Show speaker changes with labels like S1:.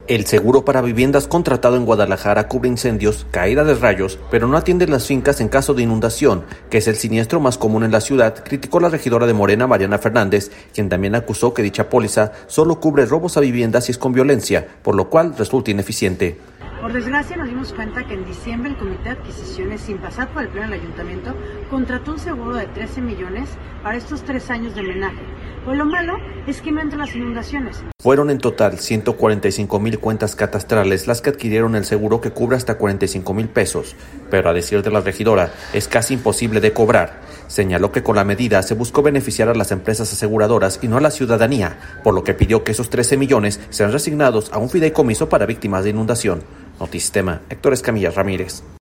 S1: El seguro para viviendas contratado en Guadalajara cubre incendios, caída de rayos, pero no atiende las fincas en caso de inundación, que es el siniestro más común en la ciudad, criticó la regidora de Morena, Mariana Fernández, quien también acusó que dicha póliza solo cubre robos a viviendas y es con violencia, por lo cual resulta ineficiente.
S2: Por desgracia nos dimos cuenta que en diciembre el Comité de Adquisiciones, sin pasar por el pleno del Ayuntamiento, contrató un seguro de 13 millones para estos 3 años de homenaje. Pues lo malo es que no entran las inundaciones.
S1: Fueron en total 145,000 cuentas catastrales las que adquirieron el seguro que cubre hasta 45,000 pesos, pero a decir de la regidora, es casi imposible de cobrar. Señaló que con la medida se buscó beneficiar a las empresas aseguradoras y no a la ciudadanía, por lo que pidió que esos 13 millones sean reasignados a un fideicomiso para víctimas de inundación. Notistema, Héctor Escamilla Ramírez.